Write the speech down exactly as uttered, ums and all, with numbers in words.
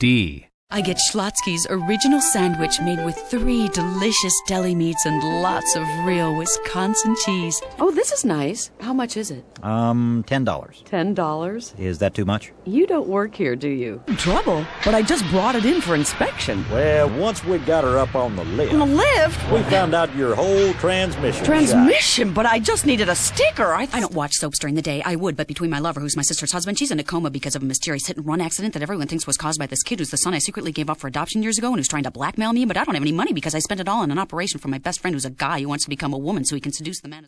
D. I get Schlotzsky's original sandwich made with three delicious deli meats and lots of real Wisconsin cheese. Oh, this is nice. How much is it? Um, ten dollars. Ten dollars? Is that too much? You don't work here, do you? Trouble, but I just brought it in for inspection. Well, once we got her up on the lift, On the lift? we found out your whole transmission. Transmission, shot. But I just needed a sticker. I, I don't watch soaps during the day. I would, but between my lover, who's my sister's husband, she's in a coma because of a mysterious hit-and-run accident that everyone thinks was caused by this kid who's the son I secretly gave up for adoption years ago and who's trying to blackmail me, but I don't have any money because I spent it all on an operation for my best friend who's a guy who wants to become a woman so he can seduce the man.